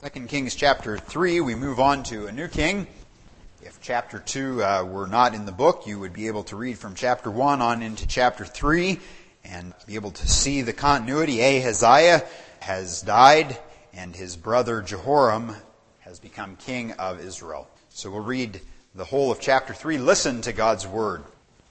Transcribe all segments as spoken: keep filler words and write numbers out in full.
Second Kings chapter three, we move on to a new king. If chapter two uh, were not in the book, you would be able to read from chapter one on into chapter three and be able to see the continuity. Ahaziah has died and his brother Jehoram has become king of Israel. So we'll read the whole of chapter three. Listen to God's word.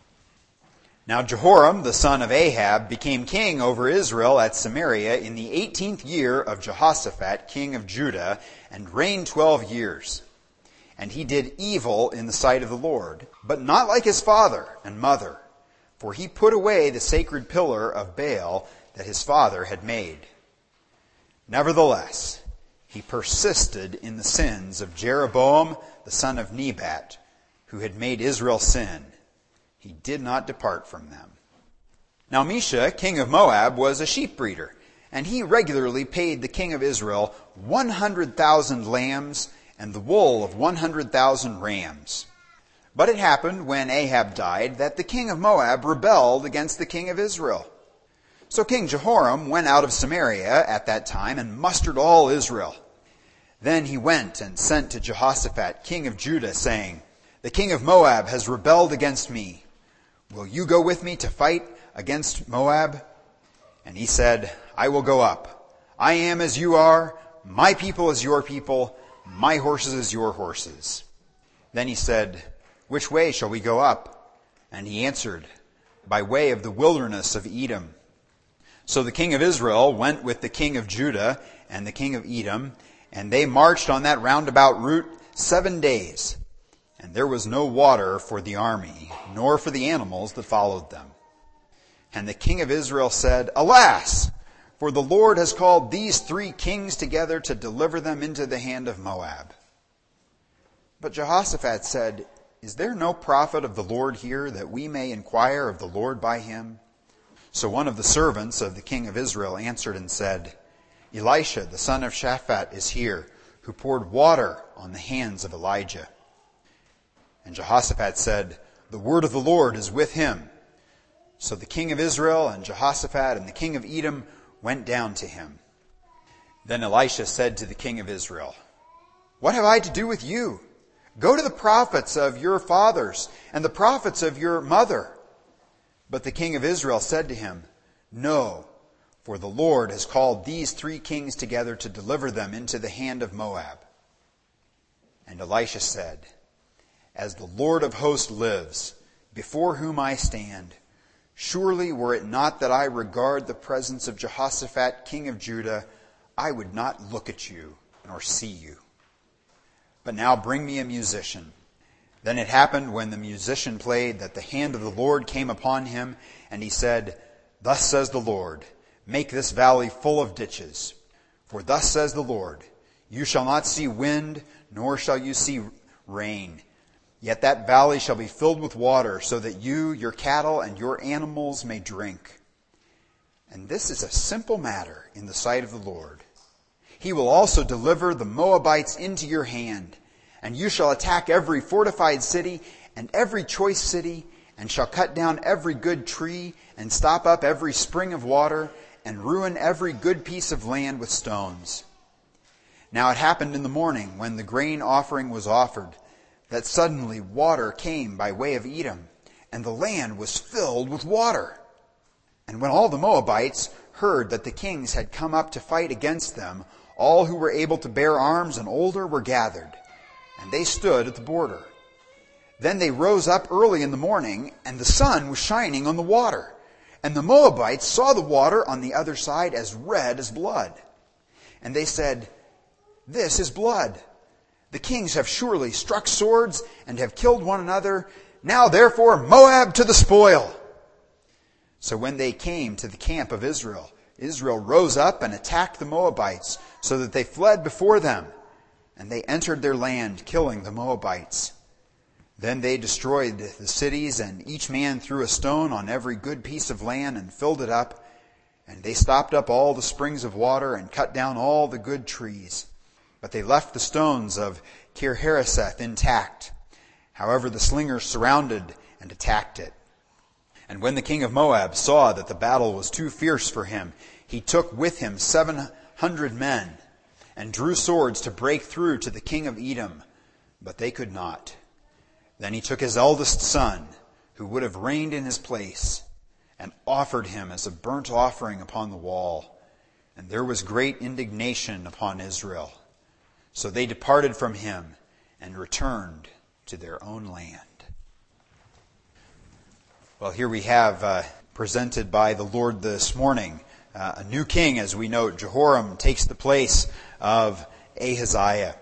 Now Jehoram, the son of Ahab, became king over Israel at Samaria in the eighteenth year of Jehoshaphat, king of Judah, and reigned twelve years. And he did evil in the sight of the Lord, but not like his father and mother, for he put away the sacred pillar of Baal that his father had made. Nevertheless, he persisted in the sins of Jeroboam, the son of Nebat, who had made Israel sin. He did not depart from them. Now Mesha, king of Moab, was a sheep breeder, and he regularly paid the king of Israel one hundred thousand lambs and the wool of one hundred thousand rams. But it happened when Ahab died that the king of Moab rebelled against the king of Israel. So King Jehoram went out of Samaria at that time and mustered all Israel. Then he went and sent to Jehoshaphat, king of Judah, saying, "The king of Moab has rebelled against me. Will you go with me to fight against Moab?" And he said, "I will go up. I am as you are, my people as your people, my horses as your horses." Then he said, "Which way shall we go up?" And he answered, "By way of the wilderness of Edom." So the king of Israel went with the king of Judah and the king of Edom, and they marched on that roundabout route seven days. And there was no water for the army, nor for the animals that followed them. And the king of Israel said, "Alas! For the Lord has called these three kings together to deliver them into the hand of Moab." But Jehoshaphat said, "Is there no prophet of the Lord here, that we may inquire of the Lord by him?" So one of the servants of the king of Israel answered and said, "Elisha, the son of Shaphat, is here, who poured water on the hands of Elijah." And Jehoshaphat said, "The word of the Lord is with him." So the king of Israel and Jehoshaphat and the king of Edom went down to him. Then Elisha said to the king of Israel, "What have I to do with you? Go to the prophets of your fathers and the prophets of your mother." But the king of Israel said to him, "No, for the Lord has called these three kings together to deliver them into the hand of Moab." And Elisha said, "As the Lord of hosts lives, before whom I stand, surely were it not that I regard the presence of Jehoshaphat, king of Judah, I would not look at you nor see you. But now bring me a musician." Then it happened when the musician played that the hand of the Lord came upon him, and he said, "Thus says the Lord, make this valley full of ditches. For thus says the Lord, you shall not see wind, nor shall you see rain. Yet that valley shall be filled with water, so that you, your cattle, and your animals may drink. And this is a simple matter in the sight of the Lord. He will also deliver the Moabites into your hand, and you shall attack every fortified city and every choice city, and shall cut down every good tree, and stop up every spring of water, and ruin every good piece of land with stones." Now it happened in the morning, when the grain offering was offered, that suddenly water came by way of Edom, and the land was filled with water. And when all the Moabites heard that the kings had come up to fight against them, all who were able to bear arms and older were gathered, and they stood at the border. Then they rose up early in the morning, and the sun was shining on the water. And the Moabites saw the water on the other side as red as blood. And they said, "This is blood. The kings have surely struck swords and have killed one another. Now therefore Moab to the spoil." So when they came to the camp of Israel, Israel rose up and attacked the Moabites, so that they fled before them. And they entered their land, killing the Moabites. Then they destroyed the cities, and each man threw a stone on every good piece of land and filled it up. And they stopped up all the springs of water and cut down all the good trees. But they left the stones of Kir-Hareseth intact. However, the slingers surrounded and attacked it. And when the king of Moab saw that the battle was too fierce for him, he took with him seven hundred men and drew swords to break through to the king of Edom, but they could not. Then he took his eldest son, who would have reigned in his place, and offered him as a burnt offering upon the wall. And there was great indignation upon Israel. So they departed from him and returned to their own land. Well, here we have, uh, presented by the Lord this morning, uh, a new king, as we note. Jehoram takes the place of Ahaziah.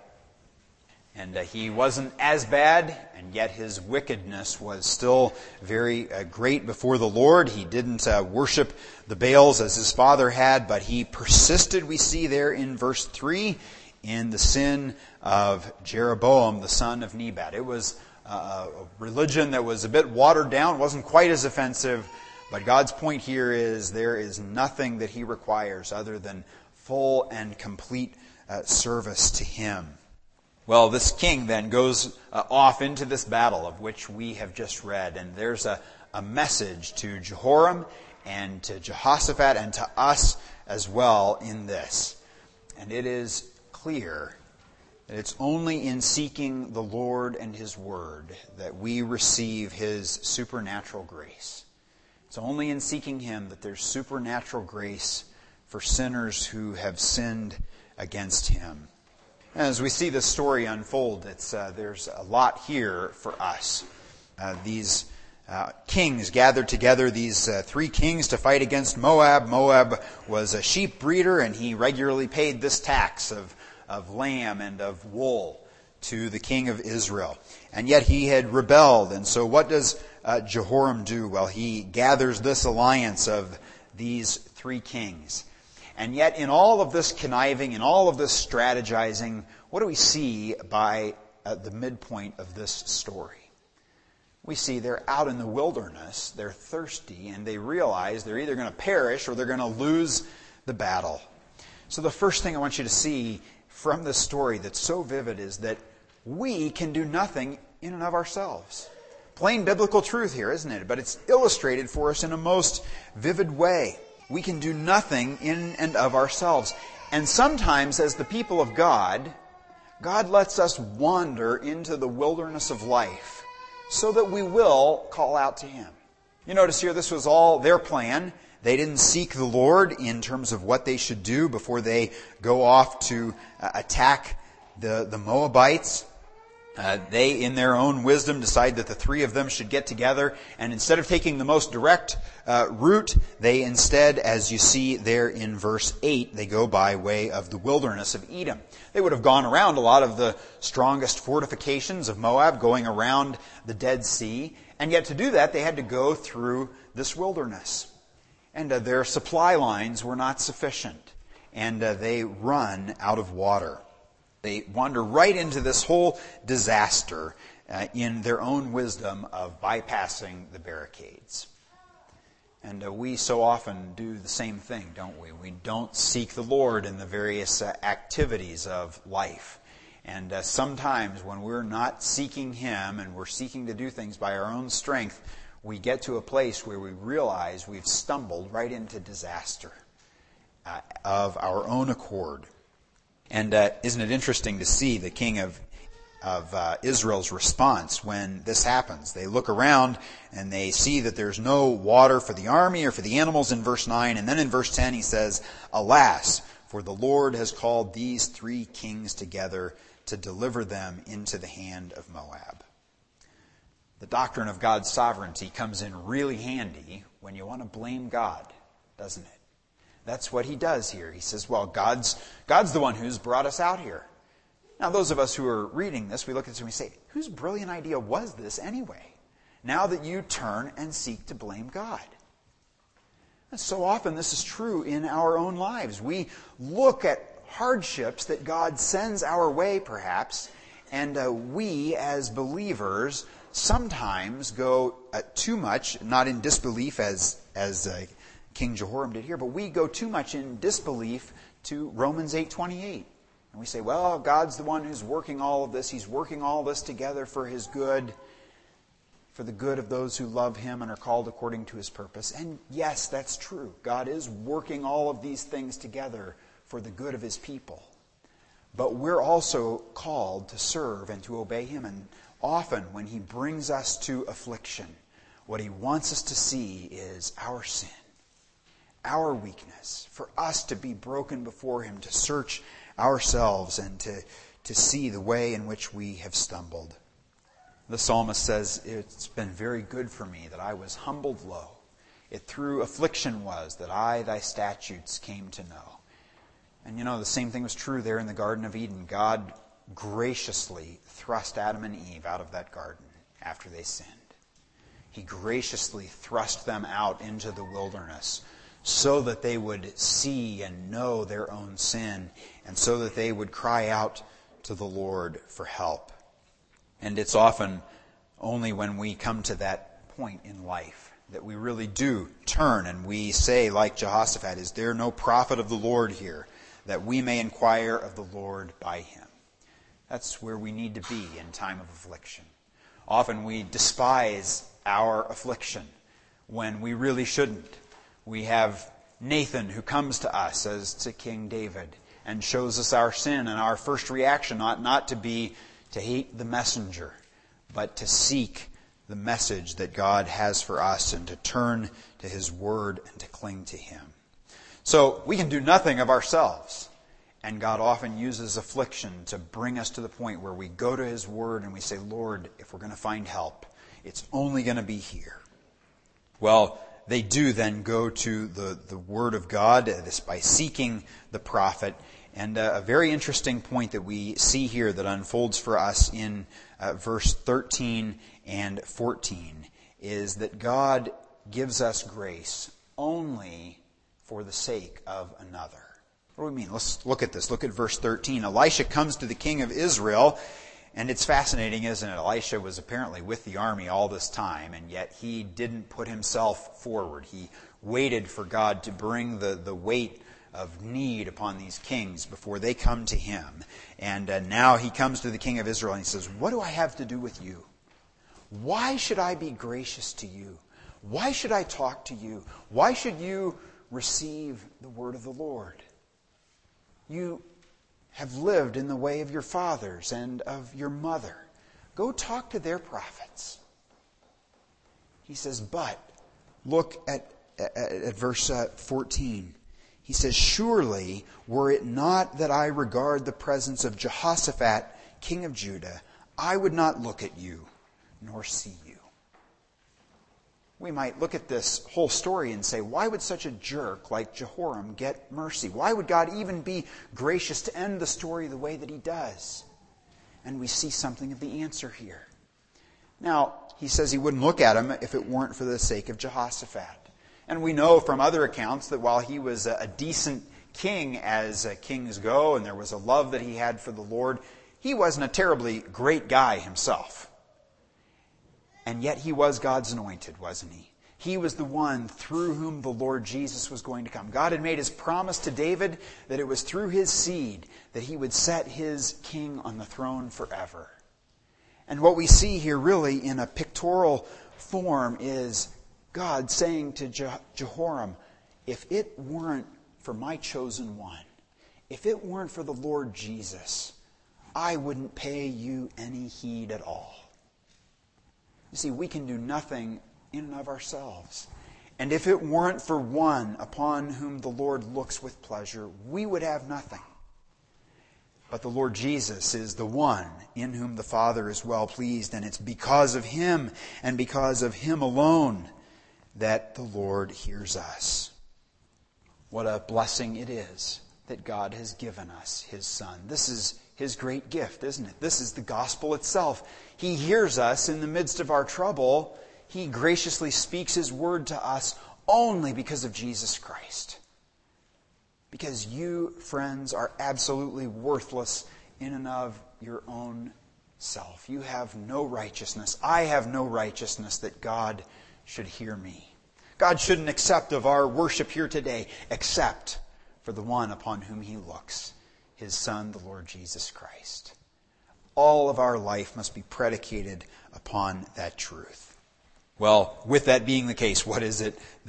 And uh, he wasn't as bad, and yet his wickedness was still very uh, great before the Lord. He didn't uh, worship the Baals as his father had, but he persisted, we see there in verse three, in the sin of Jeroboam, the son of Nebat. It was uh, a religion that was a bit watered down, wasn't quite as offensive, but God's point here is there is nothing that he requires other than full and complete uh, service to him. Well, this king then goes uh, off into this battle of which we have just read. And there's a, a message to Jehoram and to Jehoshaphat and to us as well in this. And it is clear that it's only in seeking the Lord and His Word that we receive His supernatural grace. It's only in seeking Him that there's supernatural grace for sinners who have sinned against Him. As we see this story unfold, it's, uh, there's a lot here for us. Uh, these uh, kings gathered together, these uh, three kings, to fight against Moab. Moab was a sheep breeder, and he regularly paid this tax of, of lamb and of wool to the king of Israel. And yet he had rebelled. And so what does uh, Jehoram do? Well, he gathers this alliance of these three kings. And yet in all of this conniving, in all of this strategizing, what do we see by uh, the midpoint of this story? We see they're out in the wilderness, they're thirsty, and they realize they're either going to perish or they're going to lose the battle. So the first thing I want you to see from this story that's so vivid is that we can do nothing in and of ourselves. Plain biblical truth here, isn't it? But it's illustrated for us in a most vivid way. We can do nothing in and of ourselves. And sometimes, as the people of God, God lets us wander into the wilderness of life so that we will call out to Him. You notice here, this was all their plan. They didn't seek the Lord in terms of what they should do before they go off to uh, attack the, the Moabites. Uh, they, in their own wisdom, decide that the three of them should get together. And instead of taking the most direct uh, route, they instead, as you see there in verse eight, they go by way of the wilderness of Edom. They would have gone around a lot of the strongest fortifications of Moab, going around the Dead Sea. And yet to do that, they had to go through this wilderness. And uh, their supply lines were not sufficient. And uh, they run out of water. They wander right into this whole disaster uh, in their own wisdom of bypassing the barricades. And uh, we so often do the same thing, don't we? We don't seek the Lord in the various uh, activities of life. And uh, sometimes when we're not seeking Him and we're seeking to do things by our own strength, we get to a place where we realize we've stumbled right into disaster uh, of our own accord. And uh, isn't it interesting to see the king of of uh, Israel's response when this happens? They look around and they see that there's no water for the army or for the animals in verse nine. And then in verse ten he says, "Alas, for the Lord has called these three kings together to deliver them into the hand of Moab." The doctrine of God's sovereignty comes in really handy when you want to blame God, doesn't it? That's what he does here. He says, well, God's God's the one who's brought us out here. Now, those of us who are reading this, we look at this and we say, whose brilliant idea was this anyway? Now that you turn and seek to blame God. And so often this is true in our own lives. We look at hardships that God sends our way, perhaps, and uh, we as believers sometimes go uh, too much, not in disbelief as as uh, King Jehoram did here, but we go too much in disbelief to Romans eight twenty-eight. And we say, well, God's the one who's working all of this. He's working all this together for His good, for the good of those who love Him and are called according to His purpose. And yes, that's true. God is working all of these things together for the good of His people. but we're also called to serve and to obey Him. And often when He brings us to affliction, what He wants us to see is our sin, our weakness, for us to be broken before Him, to search ourselves and to, to see the way in which we have stumbled. The psalmist says, it's been very good for me that I was humbled low. It through affliction was that I thy statutes came to know. And you know, the same thing was true there in the Garden of Eden. God graciously thrust Adam and Eve out of that garden after they sinned. He graciously thrust them out into the wilderness so that they would see and know their own sin, and so that they would cry out to the Lord for help. And it's often only when we come to that point in life that we really do turn and we say, like Jehoshaphat, is there no prophet of the Lord here, that we may inquire of the Lord by Him? That's where we need to be in time of affliction. Often we despise our affliction when we really shouldn't. We have Nathan who comes to us as to King David and shows us our sin, and our first reaction ought not to be to hate the messenger, but to seek the message that God has for us and to turn to His Word and to cling to Him. So we can do nothing of ourselves, and God often uses affliction to bring us to the point where we go to His Word and we say, Lord, if we're going to find help, it's only going to be here. Well, they do then go to the, the Word of God, this by seeking the prophet. And a very interesting point that we see here that unfolds for us in uh, verse thirteen and fourteen is that God gives us grace only for the sake of another. What do we mean? Let's look at this. Look at verse thirteen. Elisha comes to the king of Israel, and it's fascinating, isn't it? Elisha was apparently with the army all this time, and yet he didn't put himself forward. He waited for God to bring the, the weight of need upon these kings before they come to him. And uh, now he comes to the king of Israel and he says, what do I have to do with you? Why should I be gracious to you? Why should I talk to you? Why should you receive the word of the Lord? You have lived in the way of your fathers and of your mother. Go talk to their prophets. He says, but look at, at, at verse uh, fourteen. He says, surely were it not that I regard the presence of Jehoshaphat, king of Judah, I would not look at you nor see you. We might look at this whole story and say, why would such a jerk like Jehoram get mercy? Why would God even be gracious to end the story the way that He does? And we see something of the answer here. Now, he says he wouldn't look at him if it weren't for the sake of Jehoshaphat. And we know from other accounts that while he was a decent king as kings go, and there was a love that he had for the Lord, he wasn't a terribly great guy himself. And yet he was God's anointed, wasn't he? He was the one through whom the Lord Jesus was going to come. God had made His promise to David that it was through his seed that He would set His king on the throne forever. And what we see here really in a pictorial form is God saying to Je- Jehoram, if it weren't for my chosen one, if it weren't for the Lord Jesus, I wouldn't pay you any heed at all. You see, we can do nothing in and of ourselves. And if it weren't for one upon whom the Lord looks with pleasure, we would have nothing. But the Lord Jesus is the one in whom the Father is well pleased, and it's because of Him and because of Him alone that the Lord hears us. What a blessing it is that God has given us His Son. This is His great gift, isn't it? This is the gospel itself. He hears us in the midst of our trouble. He graciously speaks His word to us only because of Jesus Christ. Because you, friends, are absolutely worthless in and of your own self. You have no righteousness. I have no righteousness that God should hear me. God shouldn't accept of our worship here today, except for the one upon whom He looks, His Son, the Lord Jesus Christ. All of our life must be predicated upon that truth. Well, with that being the case, what is it that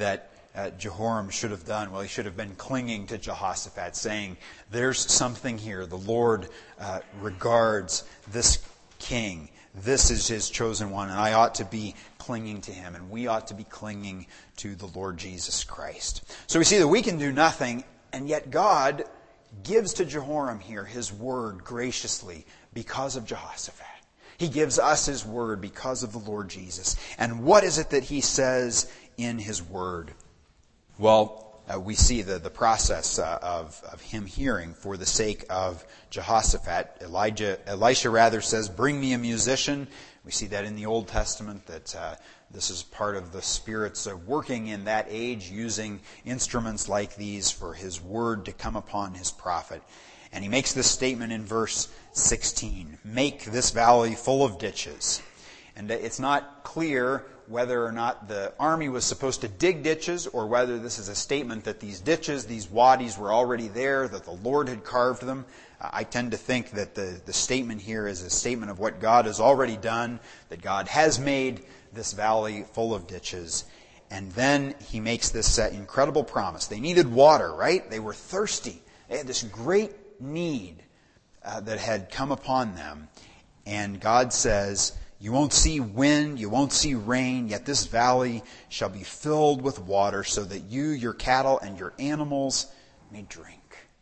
uh, Jehoram should have done? Well, he should have been clinging to Jehoshaphat, saying, there's something here. The Lord uh, regards this king. This is his chosen one, and I ought to be clinging to him, and we ought to be clinging to the Lord Jesus Christ. So we see that we can do nothing, and yet God gives to Jehoram here his word graciously because of Jehoshaphat. He gives us his word because of the Lord Jesus. And what is it that he says in his word? Well, uh, we see the, the process uh, of, of him hearing for the sake of Jehoshaphat. Elijah, Elisha rather says, bring me a musician. We see that in the Old Testament, that uh, this is part of the Spirit's uh, working in that age, using instruments like these for his word to come upon his prophet. And he makes this statement in verse sixteen. Make this valley full of ditches. And it's not clear whether or not the army was supposed to dig ditches, or whether this is a statement that these ditches, these wadis, were already there, that the Lord had carved them. I tend to think that the, the statement here is a statement of what God has already done, that God has made this valley full of ditches. And then he makes this uh, incredible promise. They needed water, right? They were thirsty. They had this great need uh, that had come upon them. And God says, you won't see wind, you won't see rain, yet this valley shall be filled with water, so that you, your cattle, and your animals may drink.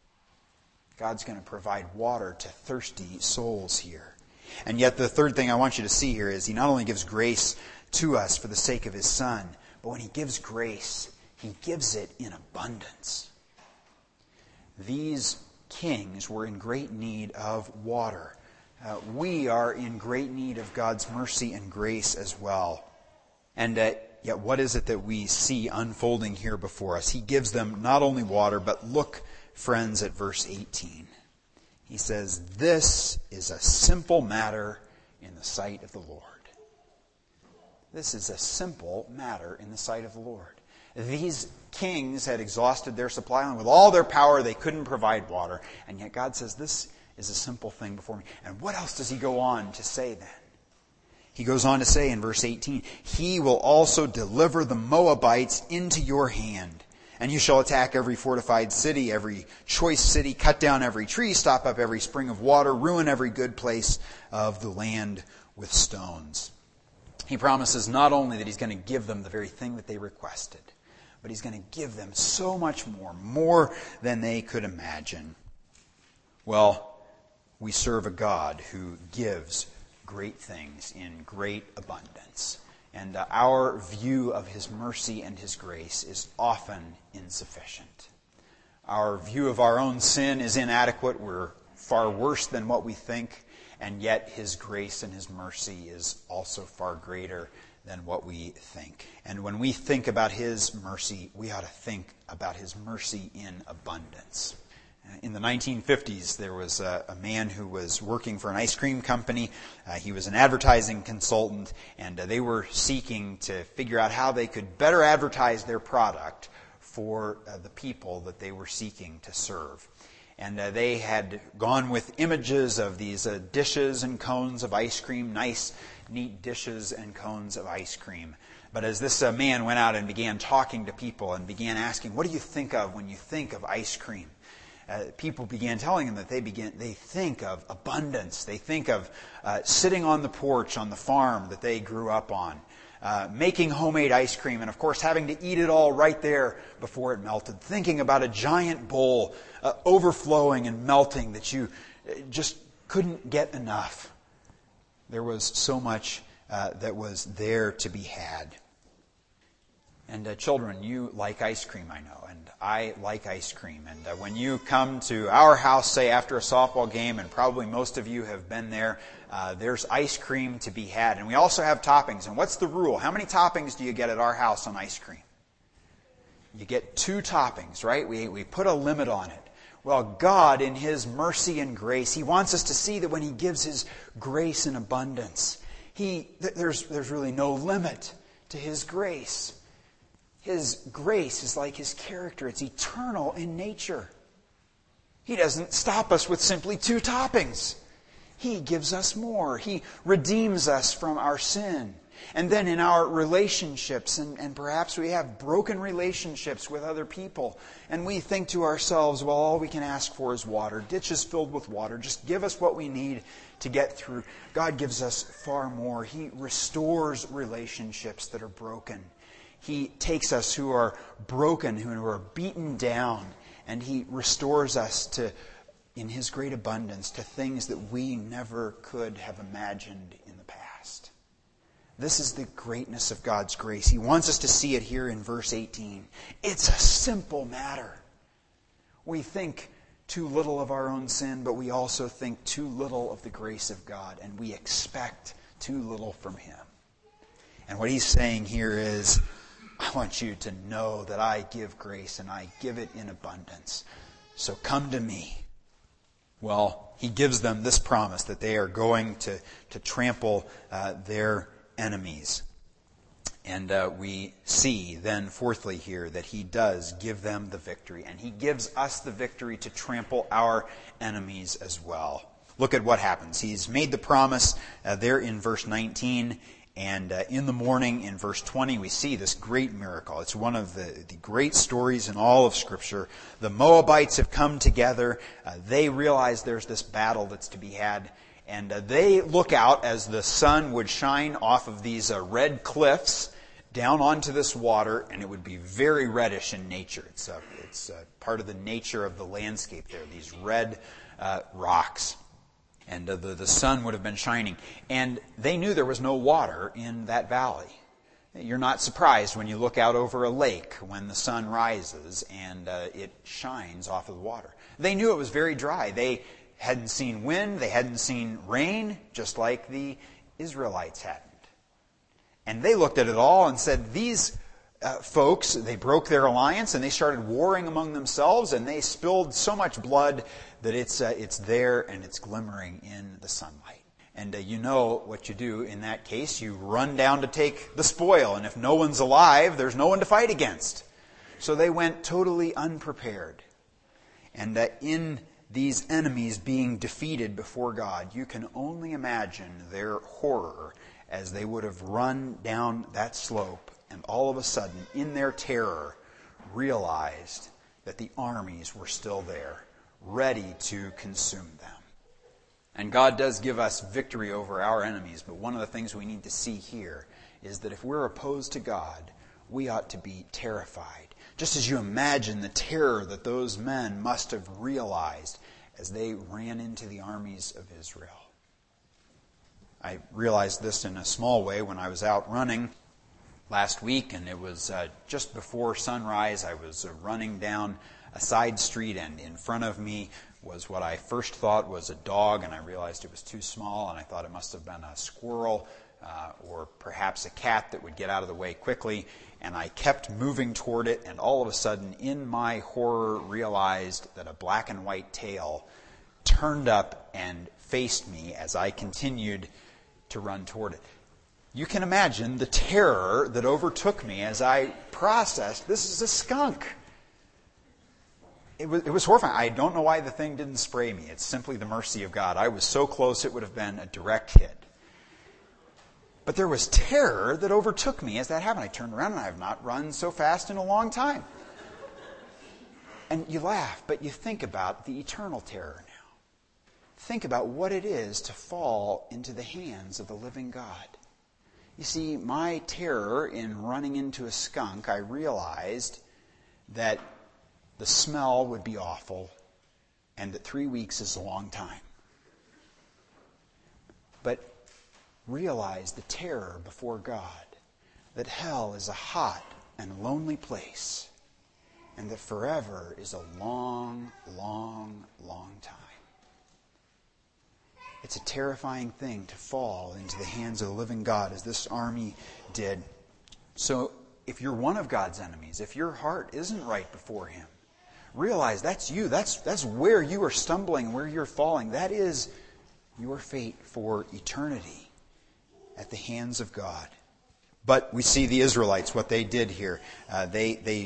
God's going to provide water to thirsty souls here. And yet the third thing I want you to see here is he not only gives grace to us for the sake of his Son, but when he gives grace, he gives it in abundance. These kings were in great need of water. Uh, we are in great need of God's mercy and grace as well. And uh, yet what is it that we see unfolding here before us? He gives them not only water, but look, friends, at verse eighteen. He says, this is a simple matter in the sight of the Lord. This is a simple matter in the sight of the Lord. These kings had exhausted their supply line. With all their power, they couldn't provide water. And yet God says, this is a simple thing before me. And what else does he go on to say then? He goes on to say in verse eighteen, he will also deliver the Moabites into your hand. And you shall attack every fortified city, every choice city, cut down every tree, stop up every spring of water, ruin every good place of the land with stones. He promises not only that he's going to give them the very thing that they requested, but he's going to give them so much more, more than they could imagine. Well, we serve a God who gives great things in great abundance. And uh, our view of his mercy and his grace is often insufficient. Our view of our own sin is inadequate. We're far worse than what we think. And yet his grace and his mercy is also far greater than what we think. And when we think about his mercy, we ought to think about his mercy in abundance. In the nineteen fifties, there was a, a man who was working for an ice cream company. Uh, he was an advertising consultant, and uh, they were seeking to figure out how they could better advertise their product for uh, the people that they were seeking to serve. And uh, they had gone with images of these uh, dishes and cones of ice cream, nice, neat dishes and cones of ice cream. But as this uh, man went out and began talking to people and began asking, what do you think of when you think of ice cream? Uh, people began telling him that they begin, they think of abundance. They think of uh, sitting on the porch on the farm that they grew up on, uh, making homemade ice cream, and of course having to eat it all right there before it melted. Thinking about a giant bowl uh, overflowing and melting that you just couldn't get enough. There was so much uh, that was there to be had. And uh, children, you like ice cream, I know, and I like ice cream. And uh, when you come to our house, say after a softball game, and probably most of you have been there, uh, there's ice cream to be had. And we also have toppings. And what's the rule? How many toppings do you get at our house on ice cream? You get two toppings, right? We, we put a limit on it. Well, God, in his mercy and grace, he wants us to see that when he gives his grace in abundance, he there's there's really no limit to his grace. His grace is like his character. It's eternal in nature. He doesn't stop us with simply two toppings. He gives us more. He redeems us from our sin. And then in our relationships, and, and perhaps we have broken relationships with other people, and we think to ourselves, well, all we can ask for is water, ditches filled with water. Just give us what we need to get through. God gives us far more. He restores relationships that are broken. He takes us who are broken, who are beaten down, and He restores us to, in His great abundance, to things that we never could have imagined in the past. This is the greatness of God's grace. He wants us to see it here in verse eighteen. It's a simple matter. We think too little of our own sin, but we also think too little of the grace of God, and we expect too little from Him. And what He's saying here is, I want you to know that I give grace and I give it in abundance. So come to me. Well, He gives them this promise that they are going to, to trample uh, their enemies. And uh, we see then, fourthly here, that He does give them the victory. And He gives us the victory to trample our enemies as well. Look at what happens. He's made the promise uh, there in verse nineteen. And uh, in the morning, in verse twenty, we see this great miracle. It's one of the, the great stories in all of Scripture. The Moabites have come together. Uh, they realize there's this battle that's to be had. And uh, they look out as the sun would shine off of these uh, red cliffs down onto this water, and it would be very reddish in nature. It's, uh, it's uh, part of the nature of the landscape there, these red uh, rocks. And uh, the, the sun would have been shining. And they knew there was no water in that valley. You're not surprised when you look out over a lake when the sun rises and uh, it shines off of the water. They knew it was very dry. They hadn't seen wind. They hadn't seen rain, just like the Israelites hadn't. And they looked at it all and said, these uh, folks, they broke their alliance and they started warring among themselves, and they spilled so much blood that it's uh, it's there and it's glimmering in the sunlight. And uh, you know what you do in that case. You run down to take the spoil, and if no one's alive, there's no one to fight against. So they went totally unprepared. And uh, in these enemies being defeated before God, you can only imagine their horror as they would have run down that slope and all of a sudden, in their terror, realized that the armies were still there, ready to consume them. And God does give us victory over our enemies, but one of the things we need to see here is that if we're opposed to God, we ought to be terrified. Just as you imagine the terror that those men must have realized as they ran into the armies of Israel. I realized this in a small way when I was out running last week, and it was uh, just before sunrise. I was uh, running down a side street, and in front of me was what I first thought was a dog, and I realized it was too small, and I thought it must have been a squirrel uh, or perhaps a cat that would get out of the way quickly. And I kept moving toward it, and all of a sudden, in my horror, realized that a black and white tail turned up and faced me as I continued to run toward it. You can imagine the terror that overtook me as I processed, this is a skunk. It was, it was horrifying. I don't know why the thing didn't spray me. It's simply the mercy of God. I was so close it would have been a direct hit. But there was terror that overtook me as that happened. I turned around and I have not run so fast in a long time. And you laugh, but you think about the eternal terror now. Think about what it is to fall into the hands of the living God. You see, my terror in running into a skunk, I realized that the smell would be awful and that three weeks is a long time. But realize the terror before God, that hell is a hot and lonely place, and that forever is a long, long, long time. It's a terrifying thing to fall into the hands of the living God as this army did. So if you're one of God's enemies, if your heart isn't right before Him, realize that's you. That's, that's where you are stumbling, where you're falling. That is your fate for eternity at the hands of God. But we see the Israelites, what they did here. Uh, they, they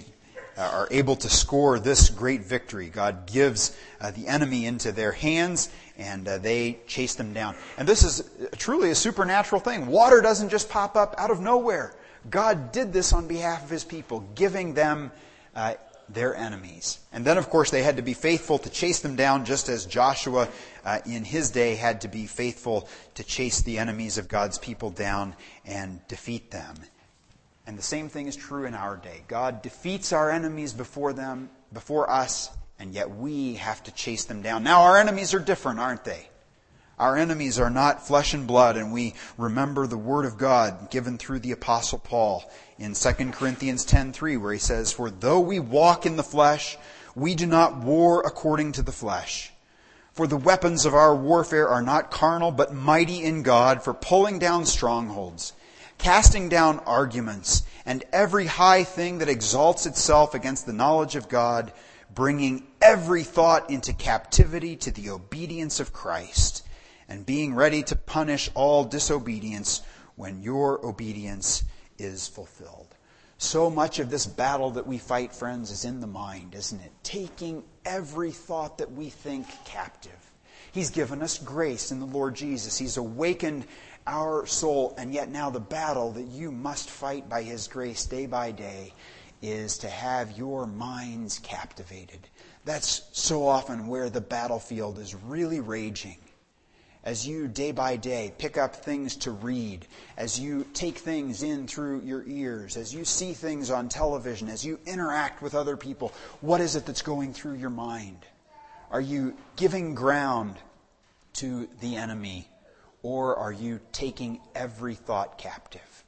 uh, are able to score this great victory. God gives uh, the enemy into their hands, and uh, they chase them down. And this is truly a supernatural thing. Water doesn't just pop up out of nowhere. God did this on behalf of His people, giving them uh, their enemies. And then, of course, they had to be faithful to chase them down, just as Joshua uh, in his day had to be faithful to chase the enemies of God's people down and defeat them. And the same thing is true in our day. God defeats our enemies before them, before us, and yet we have to chase them down. Now, our enemies are different, aren't they? Our enemies are not flesh and blood, and we remember the Word of God given through the Apostle Paul in Second Corinthians ten three, where he says, "For though we walk in the flesh, we do not war according to the flesh. For the weapons of our warfare are not carnal, but mighty in God for pulling down strongholds, casting down arguments, and every high thing that exalts itself against the knowledge of God, bringing every thought into captivity to the obedience of Christ, and being ready to punish all disobedience when your obedience is fulfilled." So much of this battle that we fight, friends, is in the mind, isn't it? Taking every thought that we think captive. He's given us grace in the Lord Jesus. He's awakened our soul, and yet now the battle that you must fight by His grace day by day is to have your minds captivated. That's so often where the battlefield is really raging. As you, day by day, pick up things to read, as you take things in through your ears, as you see things on television, as you interact with other people, what is it that's going through your mind? Are you giving ground to the enemy, or are you taking every thought captive?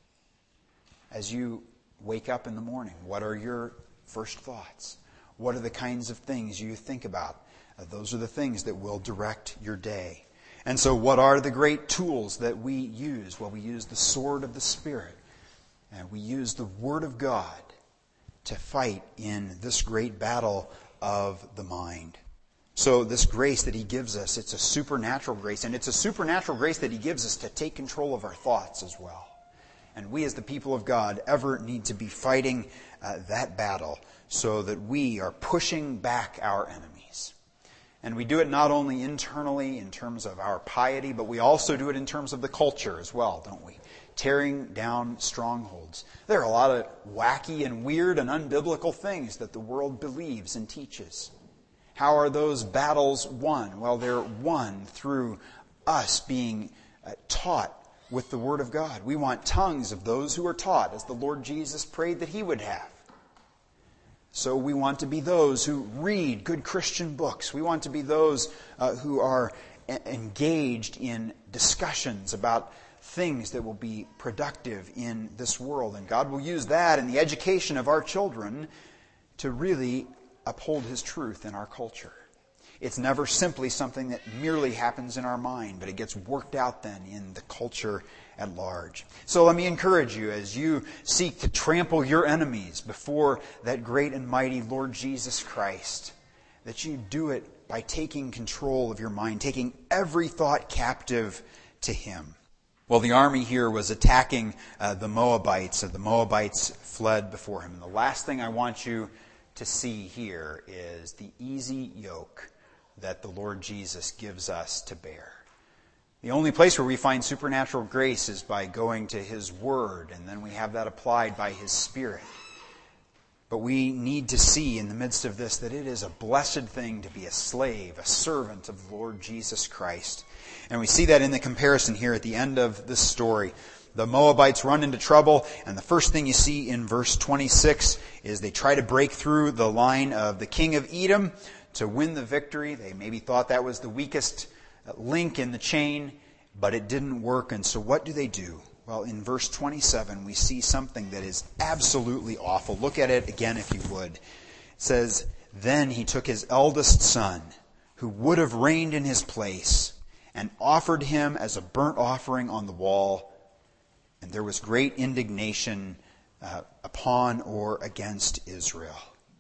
As you wake up in the morning, what are your first thoughts? What are the kinds of things you think about? Uh, those are the things that will direct your day. And so what are the great tools that we use? Well, we use the sword of the Spirit. And we use the Word of God to fight in this great battle of the mind. So this grace that He gives us, it's a supernatural grace. And it's a supernatural grace that He gives us to take control of our thoughts as well. And we as the people of God ever need to be fighting uh, that battle so that we are pushing back our enemies. And we do it not only internally in terms of our piety, but we also do it in terms of the culture as well, don't we? Tearing down strongholds. There are a lot of wacky and weird and unbiblical things that the world believes and teaches. How are those battles won? Well, they're won through us being uh, taught with the Word of God. We want tongues of those who are taught, as the Lord Jesus prayed that He would have. So we want to be those who read good Christian books. We want to be those uh, who are a- engaged in discussions about things that will be productive in this world. And God will use that in the education of our children to really uphold His truth in our culture. It's never simply something that merely happens in our mind, but it gets worked out then in the culture at large. So let me encourage you as you seek to trample your enemies before that great and mighty Lord Jesus Christ, that you do it by taking control of your mind, taking every thought captive to Him. Well, the army here was attacking uh, the Moabites, and the Moabites fled before him. And the last thing I want you to see here is the easy yoke that the Lord Jesus gives us to bear. The only place where we find supernatural grace is by going to His Word, and then we have that applied by His Spirit. But we need to see in the midst of this that it is a blessed thing to be a slave, a servant of the Lord Jesus Christ. And we see that in the comparison here at the end of this story. The Moabites run into trouble, and the first thing you see in verse twenty-six is they try to break through the line of the king of Edom to win the victory. They maybe thought that was the weakest link in the chain, but it didn't work. And so what do they do? Well, in verse twenty-seven, we see something that is absolutely awful. Look at it again if you would. It says, "Then he took his eldest son, who would have reigned in his place, and offered him as a burnt offering on the wall. And there was great indignation uh, upon or against Israel."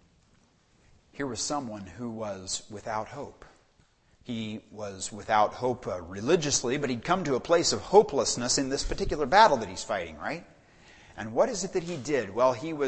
Here was someone who was without hope. He was without hope uh, religiously, but he'd come to a place of hopelessness in this particular battle that he's fighting, right? And what is it that he did? Well, he was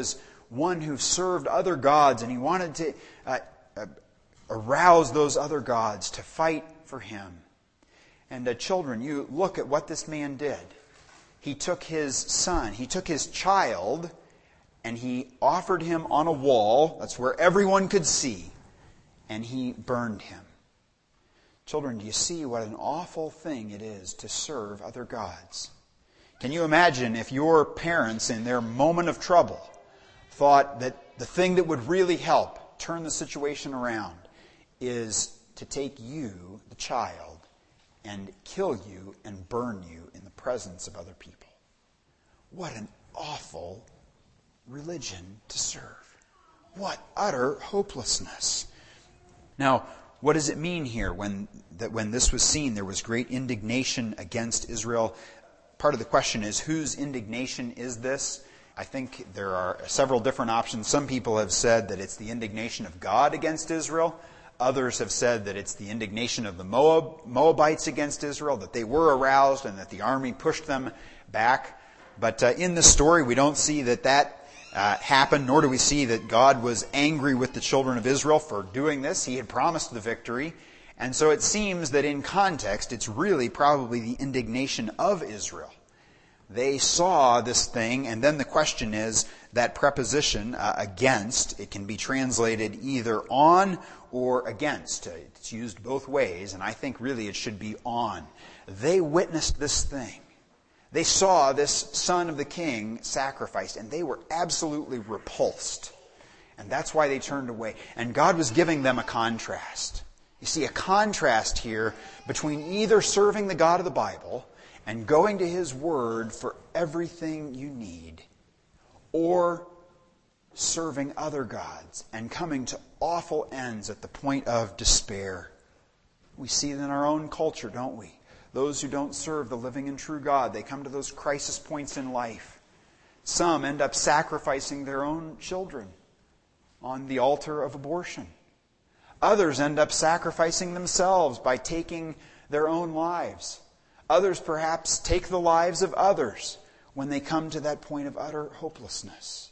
one who served other gods, and he wanted to uh, uh, arouse those other gods to fight for him. And uh, children, you look at what this man did. He took his son, he took his child, and he offered him on a wall. That's where everyone could see. And he burned him. Children, do you see what an awful thing it is to serve other gods? Can you imagine if your parents, in their moment of trouble, thought that the thing that would really help turn the situation around is to take you, the child, and kill you and burn you in the presence of other people? What an awful religion to serve. What utter hopelessness. Now, what does it mean here when that when this was seen, there was great indignation against Israel? Part of the question is, whose indignation is this? I think there are several different options. Some people have said that it's the indignation of God against Israel. Others have said that it's the indignation of the Moab, Moabites against Israel, that they were aroused and that the army pushed them back. But uh, in the story, we don't see that that uh, happened, nor do we see that God was angry with the children of Israel for doing this. He had promised the victory. And so it seems that in context, it's really probably the indignation of Israel. They saw this thing, and then the question is, that preposition, uh, against, it can be translated either on or against. It's used both ways, and I think really it should be on. They witnessed this thing. They saw this son of the king sacrificed, and they were absolutely repulsed. And that's why they turned away. And God was giving them a contrast. You see, a contrast here between either serving the God of the Bible and going to His Word for everything you need, or serving other gods and coming to awful ends at the point of despair. We see it in our own culture, don't we? Those who don't serve the living and true God, they come to those crisis points in life. Some end up sacrificing their own children on the altar of abortion. Others end up sacrificing themselves by taking their own lives. Others perhaps take the lives of others when they come to that point of utter hopelessness.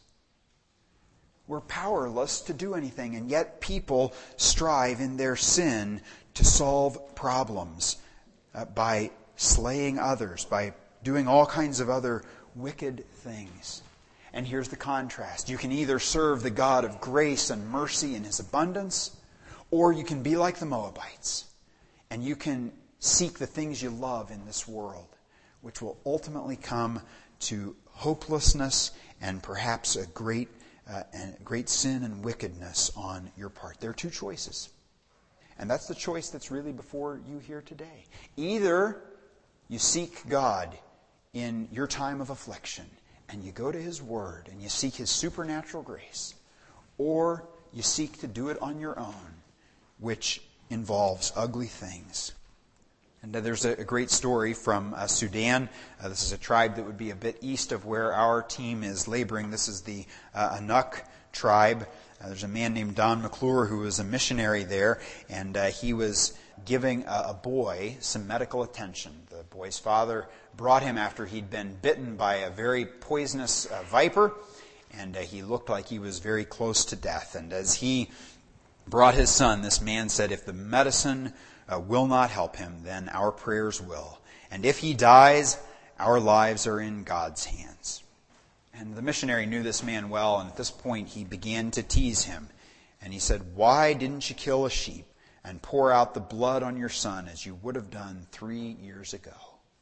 We're powerless to do anything, and yet people strive in their sin to solve problems uh, by slaying others, by doing all kinds of other wicked things. And here's the contrast. You can either serve the God of grace and mercy in His abundance, or you can be like the Moabites, and you can seek the things you love in this world, which will ultimately come to hopelessness and perhaps a great, uh, and great sin and wickedness on your part. There are two choices. And that's the choice that's really before you here today. Either you seek God in your time of affliction, and you go to His Word, and you seek His supernatural grace, or you seek to do it on your own, which involves ugly things. And uh, there's a, a great story from uh, Sudan. Uh, this is a tribe that would be a bit east of where our team is laboring. This is the uh, Anuak tribe. Uh, there's a man named Don McClure who was a missionary there, and uh, he was giving a, a boy some medical attention. The boy's father brought him after he'd been bitten by a very poisonous uh, viper, and uh, he looked like he was very close to death. And as he brought his son, this man said, if the medicine uh, will not help him, then our prayers will. And if he dies, our lives are in God's hands. And the missionary knew this man well, and at this point he began to tease him. And he said, why didn't you kill a sheep and pour out the blood on your son as you would have done three years ago?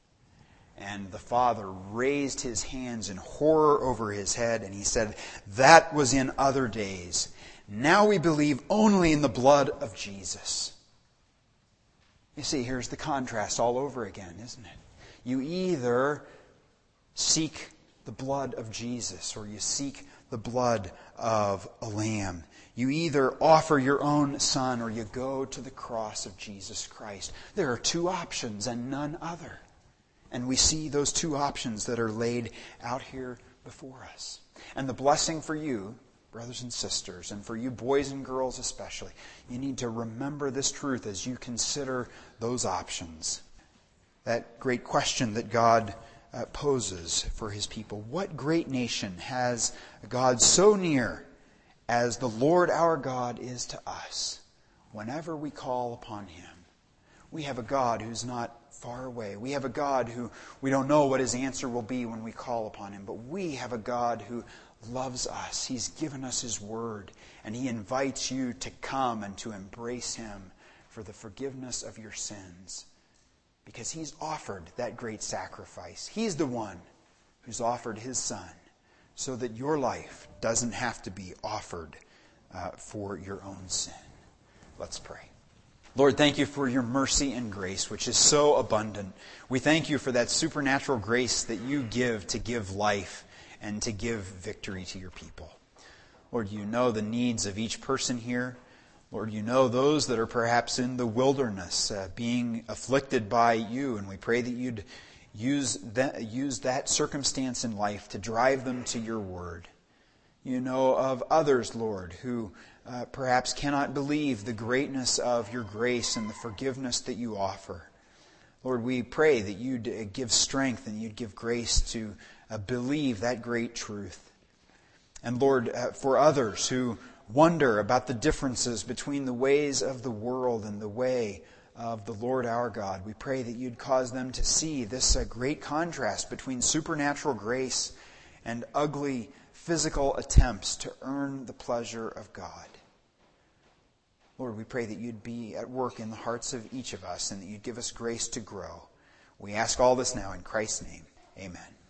And the father raised his hands in horror over his head, and he said, that was in other days. Now we believe only in the blood of Jesus. You see, here's the contrast all over again, isn't it? You either seek the blood of Jesus, or you seek the blood of a lamb. You either offer your own son, or you go to the cross of Jesus Christ. There are two options and none other. And we see those two options that are laid out here before us. And the blessing for you, brothers and sisters, and for you boys and girls especially, you need to remember this truth as you consider those options. That great question that God uh, poses for his people. What great nation has a God so near as the Lord our God is to us whenever we call upon him? We have a God who's not far away. We have a God who we don't know what his answer will be when we call upon him, but we have a God who loves us. He's given us his word, and he invites you to come and to embrace him for the forgiveness of your sins, because he's offered that great sacrifice. He's the one who's offered his Son so that your life doesn't have to be offered uh, for your own sin. Let's pray. Lord, thank you for your mercy and grace, which is so abundant. We thank you for that supernatural grace that you give to give life and to give victory to your people. Lord, you know the needs of each person here. Lord, you know those that are perhaps in the wilderness, uh, being afflicted by you, and we pray that you'd use that, use that circumstance in life to drive them to your word. You know of others, Lord, who uh, perhaps cannot believe the greatness of your grace and the forgiveness that you offer. Lord, we pray that you'd give strength and you'd give grace to uh, believe that great truth. And Lord, uh, for others who wonder about the differences between the ways of the world and the way of the Lord our God, we pray that you'd cause them to see this uh, great contrast between supernatural grace and ugly physical attempts to earn the pleasure of God. Lord, we pray that you'd be at work in the hearts of each of us and that you'd give us grace to grow. We ask all this now in Christ's name. Amen.